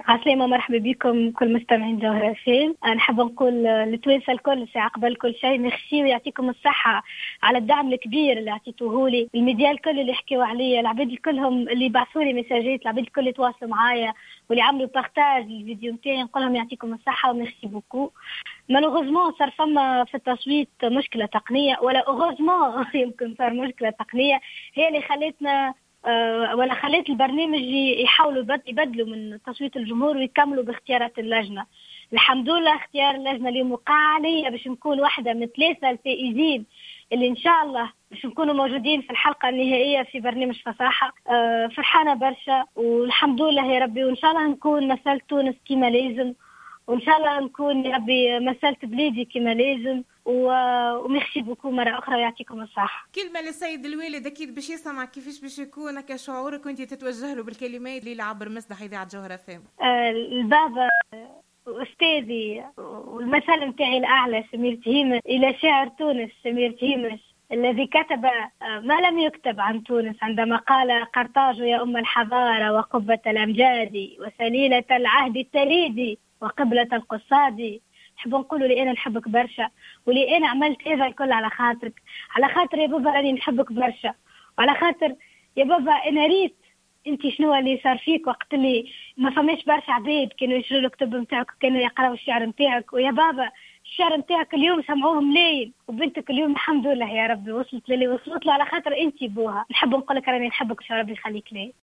عسلامة، مرحبا بكم كل مستمعين جوهرة فين. نحب نقول لتوانسة الكل ساعة قبل كل شيء ميرسي ويعطيكم الصحة على الدعم الكبير اللي عطيتوه لي، الميديا الكل اللي حكيوا عليا، العباد الكلهم اللي بعثوا لي مساجات، العباد الكل اللي تواصلوا معايا واللي عملوا بارتاج للفيديو نتاعي، نقول لهم يعطيكم الصحة وميرسي بوكو. مالوغوزمون صار فما في التصويت مشكلة تقنية، ولا اوغوزمون يمكن صار مشكلة تقنية هي اللي خلتنا ولا خليت البرنامج يحاولوا يبدلوا من تصويت الجمهور ويكملوا باختيارات اللجنة. الحمد لله اختيار اللجنة اللي موقع عليا باش نكون واحدة من 3 الفائزين اللي إن شاء الله باش نكونوا موجودين في الحلقة النهائية في برنامج فصاحة. فرحانة برشا والحمد لله يا ربي، وإن شاء الله نكون مثلت تونس كما لازم، وإن شاء الله نكون يا ربي مثلت بلادي كما لازم. وميرسي بوكو مرة أخرى ويعطيكم الصحة. كلمة للسيد الوالد أكيد باش يسمع كيفاش باش يكون كشعورك وانت تتوجه له بالكلمات اللي عبر مسرح إذاعة جوهرة فام. البابا أستاذي والمثل متاعي الأعلى سمير تهيمس، إلى شاعر تونس سمير تهيمس الذي كتب ما لم يكتب عن تونس عندما قال: قرطاج يا أم الحضارة وقبة الأمجاد وسليلة العهد التليدي وقبلة القصاد. نحب نقولوا لي أنا نحبك برشا، ولي أنا عملت هذا الكل على خاطرك، على خاطر يا بابا راني نحبك برشا، وعلى خاطر يا بابا أنا ريت انت شنو اللي صار فيك وقت اللي ما فماش برشا عباد كانوا يشروا الكتب نتاعك وكانوا يقراوا الشعر نتاعك. ويا بابا الشعر نتاعك اليوم سمعوه ملايين، وبنتك اليوم الحمد لله يا ربي وصلت للي وصلت له على خاطر انت بوها. نحب نقول لك راني نحبك، يا ربي يخليك لي.